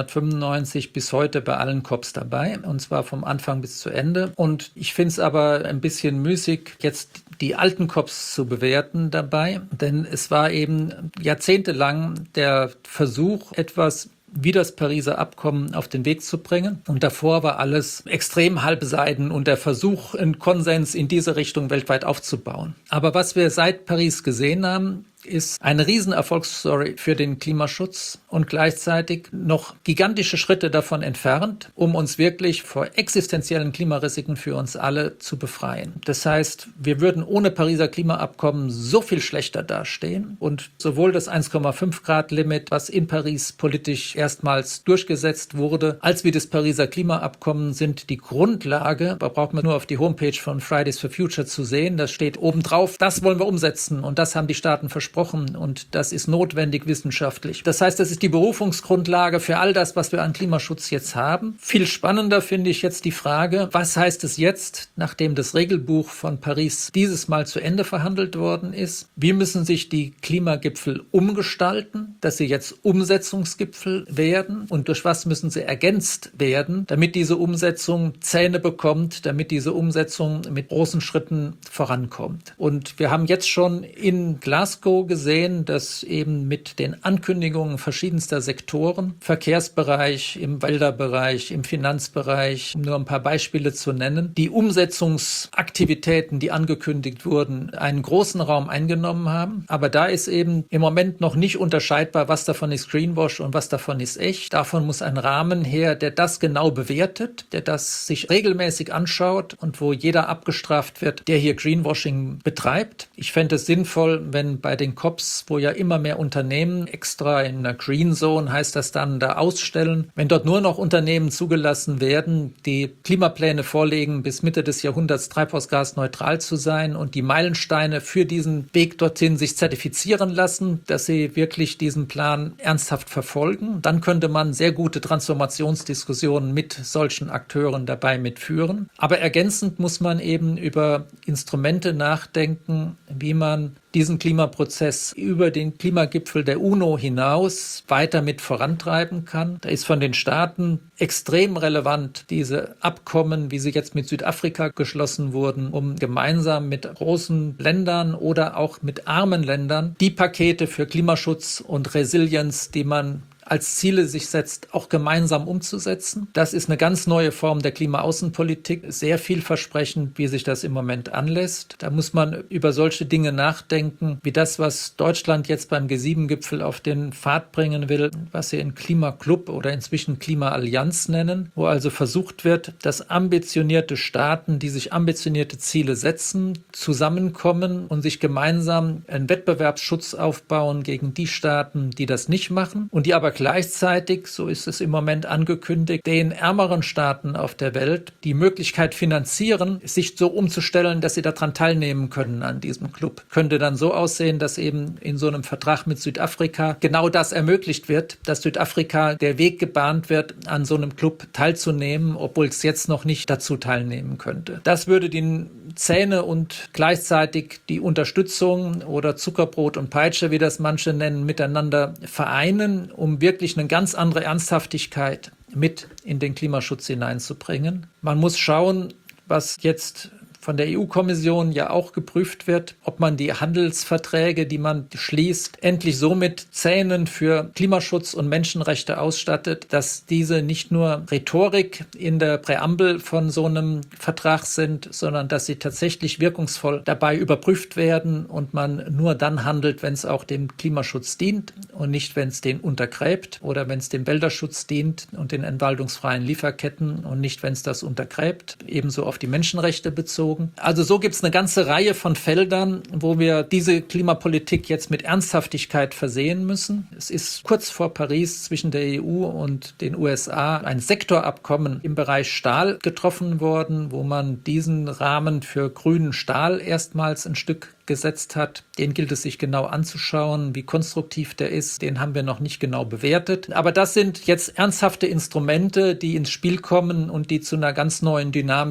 neunzehnhundertsiebenundneunzig bis heute bei allen C O Ps dabei, und zwar vom Anfang bis zu Ende. Und ich finde es aber ein bisschen müßig, jetzt die alten C O Ps zu bewerten dabei, denn es war eben jahrzehntelang der Versuch, etwas wie das Pariser Abkommen auf den Weg zu bringen. Und davor war alles extrem halbseiden und der Versuch, einen Konsens in diese Richtung weltweit aufzubauen. Aber was wir seit Paris gesehen haben, ist eine Riesenerfolgsstory für den Klimaschutz und gleichzeitig noch gigantische Schritte davon entfernt, um uns wirklich vor existenziellen Klimarisiken für uns alle zu befreien. Das heißt, wir würden ohne Pariser Klimaabkommen so viel schlechter dastehen und sowohl das eins Komma fünf Grad Limit, was in Paris politisch erstmals durchgesetzt wurde, als wie das Pariser Klimaabkommen sind die Grundlage. Da braucht man nur auf die Homepage von Fridays for Future zu sehen. Da steht obendrauf, das wollen wir umsetzen und das haben die Staaten versprochen. Und das ist notwendig wissenschaftlich. Das heißt, das ist die Berufungsgrundlage für all das, was wir an Klimaschutz jetzt haben. Viel spannender finde ich jetzt die Frage, was heißt es jetzt, nachdem das Regelbuch von Paris dieses Mal zu Ende verhandelt worden ist? Wie müssen sich die Klimagipfel umgestalten, dass sie jetzt Umsetzungsgipfel werden? Und durch was müssen sie ergänzt werden, damit diese Umsetzung Zähne bekommt, damit diese Umsetzung mit großen Schritten vorankommt? Und wir haben jetzt schon in Glasgow gesehen, dass eben mit den Ankündigungen verschiedenster Sektoren, Verkehrsbereich, im Wälderbereich, im Finanzbereich, um nur ein paar Beispiele zu nennen, die Umsetzungsaktivitäten, die angekündigt wurden, einen großen Raum eingenommen haben. Aber da ist eben im Moment noch nicht unterscheidbar, was davon ist Greenwash und was davon ist echt. Davon muss ein Rahmen her, der das genau bewertet, der das sich regelmäßig anschaut und wo jeder abgestraft wird, der hier Greenwashing betreibt. Ich fände es sinnvoll, wenn bei den C O Ps, wo ja immer mehr Unternehmen extra in der Green Zone, heißt das dann, da ausstellen, wenn dort nur noch Unternehmen zugelassen werden, die Klimapläne vorlegen, bis Mitte des Jahrhunderts treibhausgasneutral zu sein und die Meilensteine für diesen Weg dorthin sich zertifizieren lassen, dass sie wirklich diesen Plan ernsthaft verfolgen, dann könnte man sehr gute Transformationsdiskussionen mit solchen Akteuren dabei mitführen. Aber ergänzend muss man eben über Instrumente nachdenken, wie man diesen Klimaprozess über den Klimagipfel der UNO hinaus weiter mit vorantreiben kann. Da ist von den Staaten extrem relevant, diese Abkommen, wie sie jetzt mit Südafrika geschlossen wurden, um gemeinsam mit großen Ländern oder auch mit armen Ländern die Pakete für Klimaschutz und Resilienz, die man als Ziele sich setzt, auch gemeinsam umzusetzen. Das ist eine ganz neue Form der Klimaaußenpolitik, sehr vielversprechend, wie sich das im Moment anlässt. Da muss man über solche Dinge nachdenken, wie das, was Deutschland jetzt beim G sieben Gipfel auf den Pfad bringen will, was sie einen Klimaclub oder inzwischen Klimaallianz nennen, wo also versucht wird, dass ambitionierte Staaten, die sich ambitionierte Ziele setzen, zusammenkommen und sich gemeinsam einen Wettbewerbsschutz aufbauen gegen die Staaten, die das nicht machen und die aber gleichzeitig, so ist es im Moment angekündigt, den ärmeren Staaten auf der Welt die Möglichkeit finanzieren, sich so umzustellen, dass sie daran teilnehmen können an diesem Club. Könnte dann so aussehen, dass eben in so einem Vertrag mit Südafrika genau das ermöglicht wird, dass Südafrika der Weg gebahnt wird, an so einem Club teilzunehmen, obwohl es jetzt noch nicht dazu teilnehmen könnte. Das würde die Zähne und gleichzeitig die Unterstützung oder Zuckerbrot und Peitsche, wie das manche nennen, miteinander vereinen, um wirklich eine ganz andere Ernsthaftigkeit mit in den Klimaschutz hineinzubringen. Man muss schauen, was jetzt von der E U-Kommission ja auch geprüft wird, ob man die Handelsverträge, die man schließt, endlich so mit Zähnen für Klimaschutz und Menschenrechte ausstattet, dass diese nicht nur Rhetorik in der Präambel von so einem Vertrag sind, sondern dass sie tatsächlich wirkungsvoll dabei überprüft werden und man nur dann handelt, wenn es auch dem Klimaschutz dient und nicht, wenn es den untergräbt oder wenn es dem Wälderschutz dient und den entwaldungsfreien Lieferketten und nicht, wenn es das untergräbt, ebenso auf die Menschenrechte bezogen. Also so gibt es eine ganze Reihe von Feldern, wo wir diese Klimapolitik jetzt mit Ernsthaftigkeit versehen müssen. Es ist kurz vor Paris zwischen der E U und den U S A ein Sektorabkommen im Bereich Stahl getroffen worden, wo man diesen Rahmen für grünen Stahl erstmals ein Stück gesetzt hat. Den gilt es sich genau anzuschauen, wie konstruktiv der ist. Den haben wir noch nicht genau bewertet. Aber das sind jetzt ernsthafte Instrumente, die ins Spiel kommen und die zu einer ganz neuen Dynamik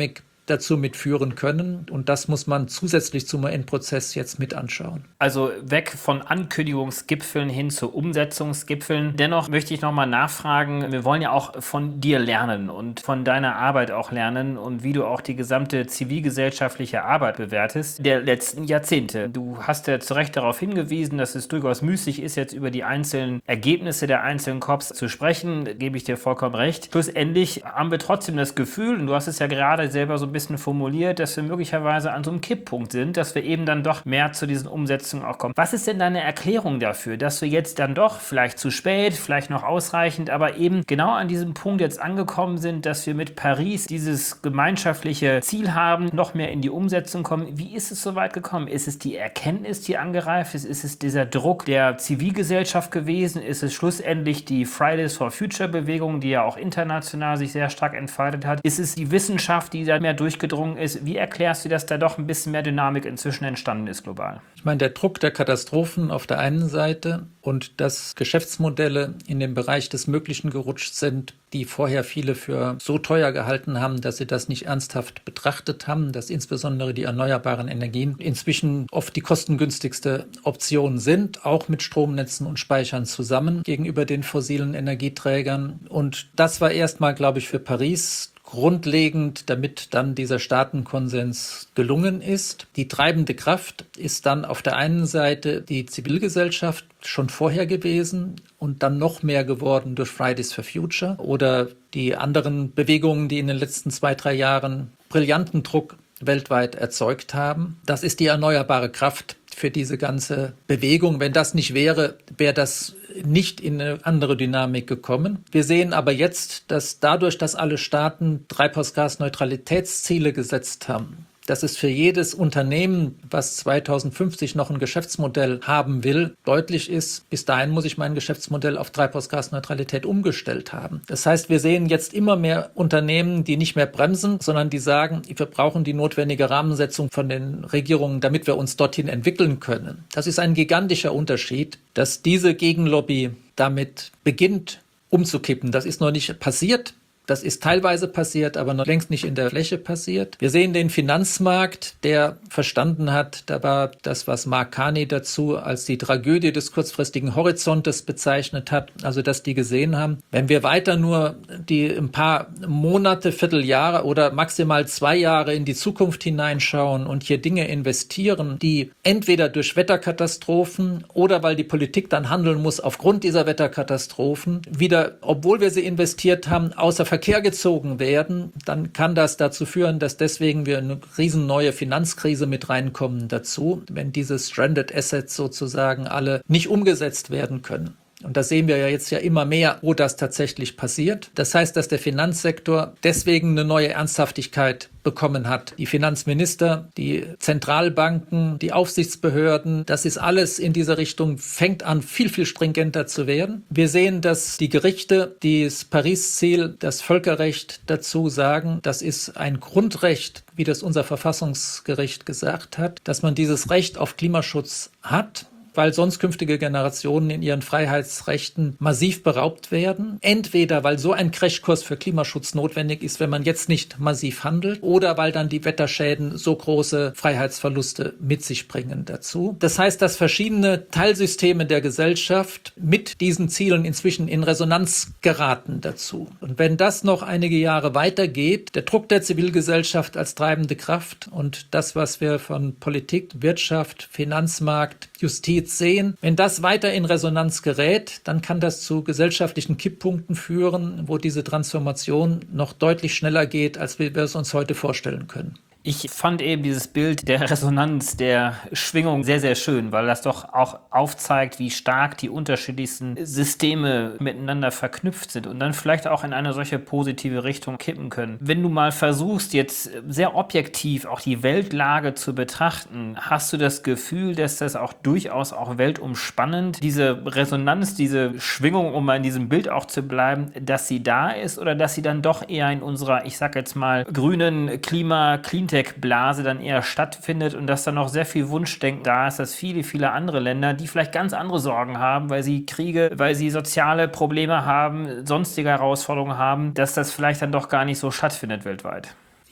dazu mitführen können. Und das muss man zusätzlich zum U N-Prozess jetzt mit anschauen. Also weg von Ankündigungsgipfeln hin zu Umsetzungsgipfeln. Dennoch möchte ich nochmal nachfragen, wir wollen ja auch von dir lernen und von deiner Arbeit auch lernen und wie du auch die gesamte zivilgesellschaftliche Arbeit bewertest der letzten Jahrzehnte. Du hast ja zu Recht darauf hingewiesen, dass es durchaus müßig ist, jetzt über die einzelnen Ergebnisse der einzelnen C O Ps zu sprechen. Da gebe ich dir vollkommen recht. Schlussendlich haben wir trotzdem das Gefühl, und du hast es ja gerade selber so ein bisschen formuliert, dass wir möglicherweise an so einem Kipppunkt sind, dass wir eben dann doch mehr zu diesen Umsetzungen auch kommen. Was ist denn deine Erklärung dafür, dass wir jetzt dann doch vielleicht zu spät, vielleicht noch ausreichend, aber eben genau an diesem Punkt jetzt angekommen sind, dass wir mit Paris dieses gemeinschaftliche Ziel haben, noch mehr in die Umsetzung kommen? Wie ist es so weit gekommen? Ist es die Erkenntnis, die angereift ist? Ist es dieser Druck der Zivilgesellschaft gewesen? Ist es schlussendlich die Fridays for Future Bewegung, die ja auch international sich sehr stark entfaltet hat? Ist es die Wissenschaft, die da mehr durchgedrungen ist? Wie erklärst du, dass da doch ein bisschen mehr Dynamik inzwischen entstanden ist global? Ich meine, der Druck der Katastrophen auf der einen Seite und dass Geschäftsmodelle in den Bereich des Möglichen gerutscht sind, die vorher viele für so teuer gehalten haben, dass sie das nicht ernsthaft betrachtet haben, dass insbesondere die erneuerbaren Energien inzwischen oft die kostengünstigste Option sind, auch mit Stromnetzen und Speichern zusammen gegenüber den fossilen Energieträgern. Und das war erstmal, glaube ich, für Paris grundlegend, damit dann dieser Staatenkonsens gelungen ist. Die treibende Kraft ist dann auf der einen Seite die Zivilgesellschaft schon vorher gewesen und dann noch mehr geworden durch Fridays for Future oder die anderen Bewegungen, die in den letzten zwei, drei Jahren brillanten Druck weltweit erzeugt haben. Das ist die erneuerbare Kraft für diese ganze Bewegung. Wenn das nicht wäre, wäre das nicht in eine andere Dynamik gekommen. Wir sehen aber jetzt, dass dadurch, dass alle Staaten Treibhausgasneutralitätsziele gesetzt haben, dass es für jedes Unternehmen, was zweitausendfünfzig noch ein Geschäftsmodell haben will, deutlich ist, bis dahin muss ich mein Geschäftsmodell auf Treibhausgasneutralität umgestellt haben. Das heißt, wir sehen jetzt immer mehr Unternehmen, die nicht mehr bremsen, sondern die sagen, wir brauchen die notwendige Rahmensetzung von den Regierungen, damit wir uns dorthin entwickeln können. Das ist ein gigantischer Unterschied, dass diese Gegenlobby damit beginnt umzukippen. Das ist noch nicht passiert. Das ist teilweise passiert, aber noch längst nicht in der Fläche passiert. Wir sehen den Finanzmarkt, der verstanden hat, da war das, was Mark Carney dazu als die Tragödie des kurzfristigen Horizontes bezeichnet hat, also dass die gesehen haben, wenn wir weiter nur die ein paar Monate, Vierteljahre oder maximal zwei Jahre in die Zukunft hineinschauen und hier Dinge investieren, die entweder durch Wetterkatastrophen oder weil die Politik dann handeln muss aufgrund dieser Wetterkatastrophen, wieder, obwohl wir sie investiert haben, außer Verkehr gezogen werden, dann kann das dazu führen, dass deswegen wir eine riesen neue Finanzkrise mit reinkommen dazu, wenn diese Stranded Assets sozusagen alle nicht umgesetzt werden können. Und das sehen wir ja jetzt ja immer mehr, wo das tatsächlich passiert. Das heißt, dass der Finanzsektor deswegen eine neue Ernsthaftigkeit bekommen hat. Die Finanzminister, die Zentralbanken, die Aufsichtsbehörden, das ist alles in dieser Richtung, fängt an, viel, viel stringenter zu werden. Wir sehen, dass die Gerichte das Paris-Ziel, das Völkerrecht dazu sagen, das ist ein Grundrecht, wie das unser Verfassungsgericht gesagt hat, dass man dieses Recht auf Klimaschutz hat, weil sonst künftige Generationen in ihren Freiheitsrechten massiv beraubt werden. Entweder, weil so ein Crashkurs für Klimaschutz notwendig ist, wenn man jetzt nicht massiv handelt, oder weil dann die Wetterschäden so große Freiheitsverluste mit sich bringen dazu. Das heißt, dass verschiedene Teilsysteme der Gesellschaft mit diesen Zielen inzwischen in Resonanz geraten dazu. Und wenn das noch einige Jahre weitergeht, der Druck der Zivilgesellschaft als treibende Kraft und das, was wir von Politik, Wirtschaft, Finanzmarkt, Justiz sehen, wenn das weiter in Resonanz gerät, dann kann das zu gesellschaftlichen Kipppunkten führen, wo diese Transformation noch deutlich schneller geht, als wir es uns heute vorstellen können. Ich fand eben dieses Bild der Resonanz, der Schwingung sehr, sehr schön, weil das doch auch aufzeigt, wie stark die unterschiedlichsten Systeme miteinander verknüpft sind und dann vielleicht auch in eine solche positive Richtung kippen können. Wenn du mal versuchst, jetzt sehr objektiv auch die Weltlage zu betrachten, hast du das Gefühl, dass das auch durchaus auch weltumspannend, diese Resonanz, diese Schwingung, um mal in diesem Bild auch zu bleiben, dass sie da ist oder dass sie dann doch eher in unserer, ich sag jetzt mal, grünen Klima, Cleantech Blase dann eher stattfindet und dass dann noch sehr viel Wunschdenken da ist, dass viele, viele andere Länder, die vielleicht ganz andere Sorgen haben, weil sie Kriege, weil sie soziale Probleme haben, sonstige Herausforderungen haben, dass das vielleicht dann doch gar nicht so stattfindet weltweit?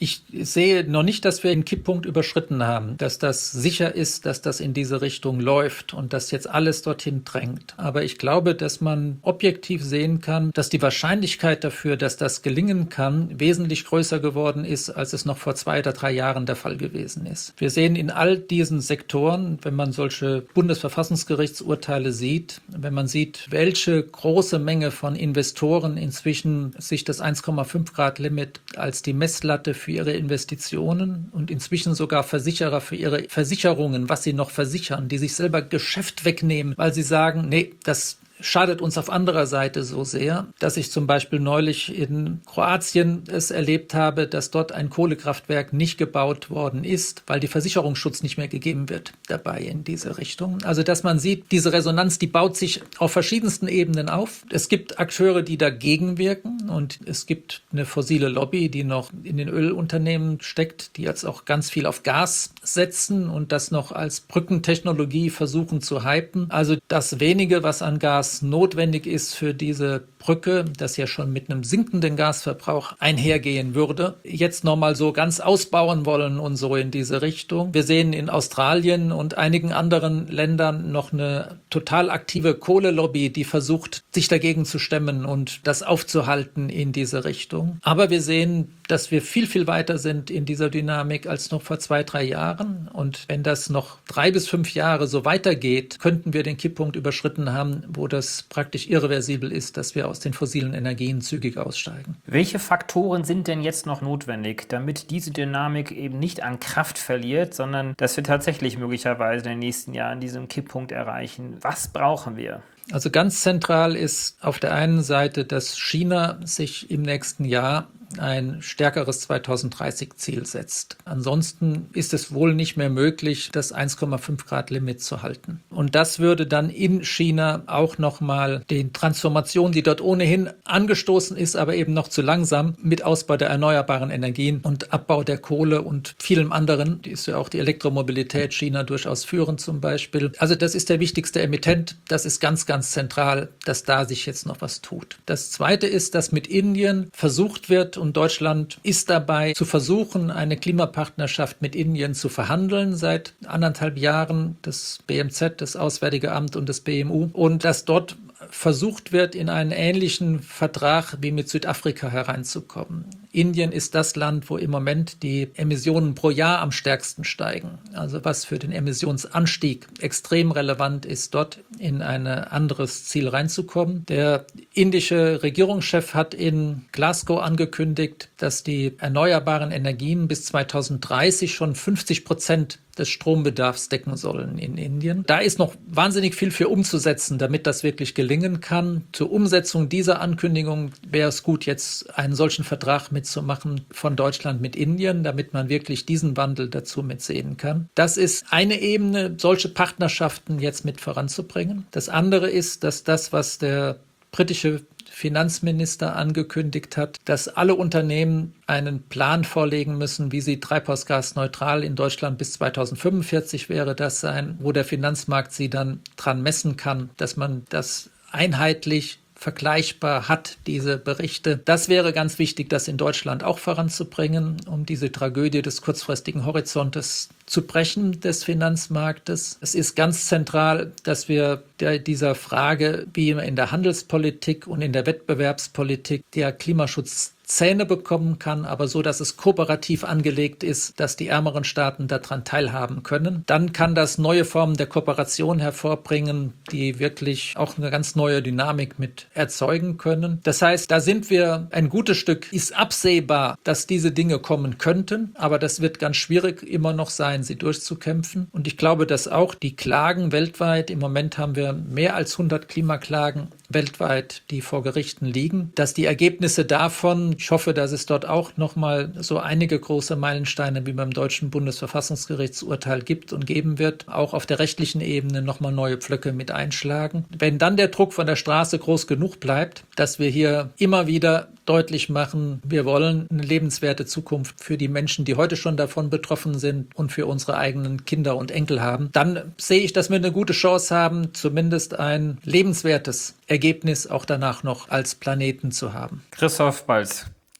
Ich sehe noch nicht, dass wir den Kipppunkt überschritten haben, dass das sicher ist, dass das in diese Richtung läuft und dass jetzt alles dorthin drängt. Aber ich glaube, dass man objektiv sehen kann, dass die Wahrscheinlichkeit dafür, dass das gelingen kann, wesentlich größer geworden ist, als es noch vor zwei oder drei Jahren der Fall gewesen ist. Wir sehen in all diesen Sektoren, wenn man solche Bundesverfassungsgerichtsurteile sieht, wenn man sieht, welche große Menge von Investoren inzwischen sich das eins Komma fünf Grad Limit als die Messlatte für ihre Investitionen und inzwischen sogar Versicherer für ihre Versicherungen, was sie noch versichern, die sich selber Geschäft wegnehmen, weil sie sagen, nee, das schadet uns auf anderer Seite so sehr, dass ich zum Beispiel neulich in Kroatien es erlebt habe, dass dort ein Kohlekraftwerk nicht gebaut worden ist, weil die Versicherungsschutz nicht mehr gegeben wird dabei in diese Richtung. Also dass man sieht, diese Resonanz, die baut sich auf verschiedensten Ebenen auf. Es gibt Akteure, die dagegen wirken und es gibt eine fossile Lobby, die noch in den Ölunternehmen steckt, die jetzt auch ganz viel auf Gas setzen und das noch als Brückentechnologie versuchen zu hypen. Also das wenige, was an Gas notwendig ist für diese Brücke, das ja schon mit einem sinkenden Gasverbrauch einhergehen würde, jetzt nochmal so ganz ausbauen wollen und so in diese Richtung. Wir sehen in Australien und einigen anderen Ländern noch eine total aktive Kohlelobby, die versucht, sich dagegen zu stemmen und das aufzuhalten in diese Richtung. Aber wir sehen, dass wir viel, viel weiter sind in dieser Dynamik als noch vor zwei, drei Jahren. Und wenn das noch drei bis fünf Jahre so weitergeht, könnten wir den Kipppunkt überschritten haben, wo das praktisch irreversibel ist, dass wir aus den fossilen Energien zügig aussteigen. Welche Faktoren sind denn jetzt noch notwendig, damit diese Dynamik eben nicht an Kraft verliert, sondern dass wir tatsächlich möglicherweise in den nächsten Jahren diesen Kipppunkt erreichen? Was brauchen wir? Also ganz zentral ist auf der einen Seite, dass China sich im nächsten Jahr ein stärkeres zweitausenddreißig-Ziel setzt. Ansonsten ist es wohl nicht mehr möglich, das eins Komma fünf Grad Limit zu halten. Und das würde dann in China auch nochmal die Transformation, die dort ohnehin angestoßen ist, aber eben noch zu langsam, mit Ausbau der erneuerbaren Energien und Abbau der Kohle und vielem anderen, die ist ja auch die Elektromobilität China durchaus führend zum Beispiel. Also das ist der wichtigste Emittent. Das ist ganz, ganz zentral, dass da sich jetzt noch was tut. Das Zweite ist, dass mit Indien versucht wird, und Deutschland ist dabei, zu versuchen, eine Klimapartnerschaft mit Indien zu verhandeln seit anderthalb Jahren, das B M Z, das Auswärtige Amt und das B M U, und dass dort versucht wird, in einen ähnlichen Vertrag wie mit Südafrika hereinzukommen. Indien ist das Land, wo im Moment die Emissionen pro Jahr am stärksten steigen. Also was für den Emissionsanstieg extrem relevant ist, dort in ein anderes Ziel reinzukommen. Der indische Regierungschef hat in Glasgow angekündigt, dass die erneuerbaren Energien bis zweitausenddreißig schon fünfzig Prozent des Strombedarfs decken sollen in Indien. Da ist noch wahnsinnig viel für umzusetzen, damit das wirklich gelingen kann. Zur Umsetzung dieser Ankündigung wäre es gut, jetzt einen solchen Vertrag mitzumachen von Deutschland mit Indien, damit man wirklich diesen Wandel dazu mitsehen kann. Das ist eine Ebene, solche Partnerschaften jetzt mit voranzubringen. Das andere ist, dass das, was der britische Finanzminister angekündigt hat, dass alle Unternehmen einen Plan vorlegen müssen, wie sie treibhausgasneutral in Deutschland bis zweitausendfünfundvierzig wäre das sein, wo der Finanzmarkt sie dann dran messen kann, dass man das einheitlich vergleichbar hat, diese Berichte. Das wäre ganz wichtig, das in Deutschland auch voranzubringen, um diese Tragödie des kurzfristigen Horizontes zu brechen des Finanzmarktes. Es ist ganz zentral, dass wir der, dieser Frage, wie in der Handelspolitik und in der Wettbewerbspolitik, der Klimaschutz Zähne bekommen kann, aber so, dass es kooperativ angelegt ist, dass die ärmeren Staaten daran teilhaben können. Dann kann das neue Formen der Kooperation hervorbringen, die wirklich auch eine ganz neue Dynamik mit erzeugen können. Das heißt, da sind wir ein gutes Stück, ist absehbar, dass diese Dinge kommen könnten, aber das wird ganz schwierig immer noch sein, sie durchzukämpfen. Und ich glaube, dass auch die Klagen weltweit, im Moment haben wir mehr als hundert Klimaklagen weltweit, die vor Gerichten liegen, dass die Ergebnisse davon, ich hoffe, dass es dort auch nochmal so einige große Meilensteine wie beim deutschen Bundesverfassungsgerichtsurteil gibt und geben wird, auch auf der rechtlichen Ebene nochmal neue Pflöcke mit einschlagen. Wenn dann der Druck von der Straße groß genug bleibt, dass wir hier immer wieder deutlich machen, wir wollen eine lebenswerte Zukunft für die Menschen, die heute schon davon betroffen sind und für unsere eigenen Kinder und Enkel haben, dann sehe ich, dass wir eine gute Chance haben, zumindest ein lebenswertes Ergebnis auch danach noch als Planeten zu haben. Christoph Balz,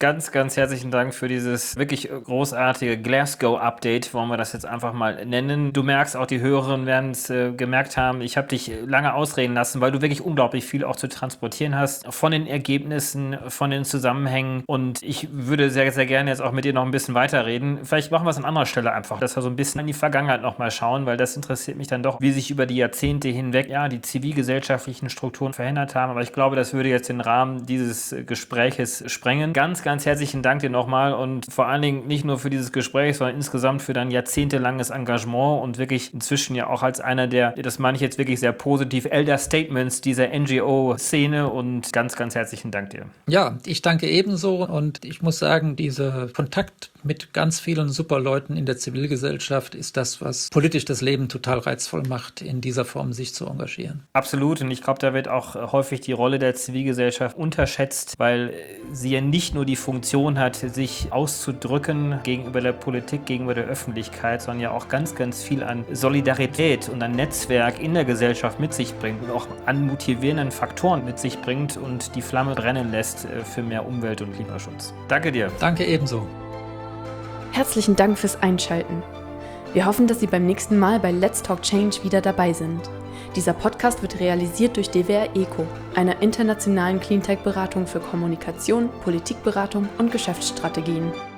ganz, ganz herzlichen Dank für dieses wirklich großartige Glasgow-Update, wollen wir das jetzt einfach mal nennen. Du merkst, auch die Hörerinnen werden es äh, gemerkt haben, ich habe dich lange ausreden lassen, weil du wirklich unglaublich viel auch zu transportieren hast, von den Ergebnissen, von den Zusammenhängen, und ich würde sehr, sehr gerne jetzt auch mit dir noch ein bisschen weiterreden. Vielleicht machen wir es an anderer Stelle einfach, dass wir so ein bisschen in die Vergangenheit nochmal schauen, weil das interessiert mich dann doch, wie sich über die Jahrzehnte hinweg ja die zivilgesellschaftlichen Strukturen verändert haben, aber ich glaube, das würde jetzt den Rahmen dieses Gespräches sprengen. Ganz, ganz herzlichen Dank dir nochmal und vor allen Dingen nicht nur für dieses Gespräch, sondern insgesamt für dein jahrzehntelanges Engagement und wirklich inzwischen ja auch als einer der, das meine ich jetzt wirklich sehr positiv, Elder Statements dieser N G O-Szene, und ganz, ganz herzlichen Dank dir. Ja, ich danke ebenso, und ich muss sagen, dieser Kontakt mit ganz vielen super Leuten in der Zivilgesellschaft ist das, was politisch das Leben total reizvoll macht, in dieser Form sich zu engagieren. Absolut, und ich glaube, da wird auch häufig die Rolle der Zivilgesellschaft unterschätzt, weil sie ja nicht nur die Funktion hat, sich auszudrücken gegenüber der Politik, gegenüber der Öffentlichkeit, sondern ja auch ganz, ganz viel an Solidarität und an Netzwerk in der Gesellschaft mit sich bringt und auch an motivierenden Faktoren mit sich bringt und die Flamme brennen lässt für mehr Umwelt- und Klimaschutz. Danke dir. Danke ebenso. Herzlichen Dank fürs Einschalten. Wir hoffen, dass Sie beim nächsten Mal bei Let's Talk Change wieder dabei sind. Dieser Podcast wird realisiert durch D W R ECO, einer internationalen Cleantech-Beratung für Kommunikation, Politikberatung und Geschäftsstrategien.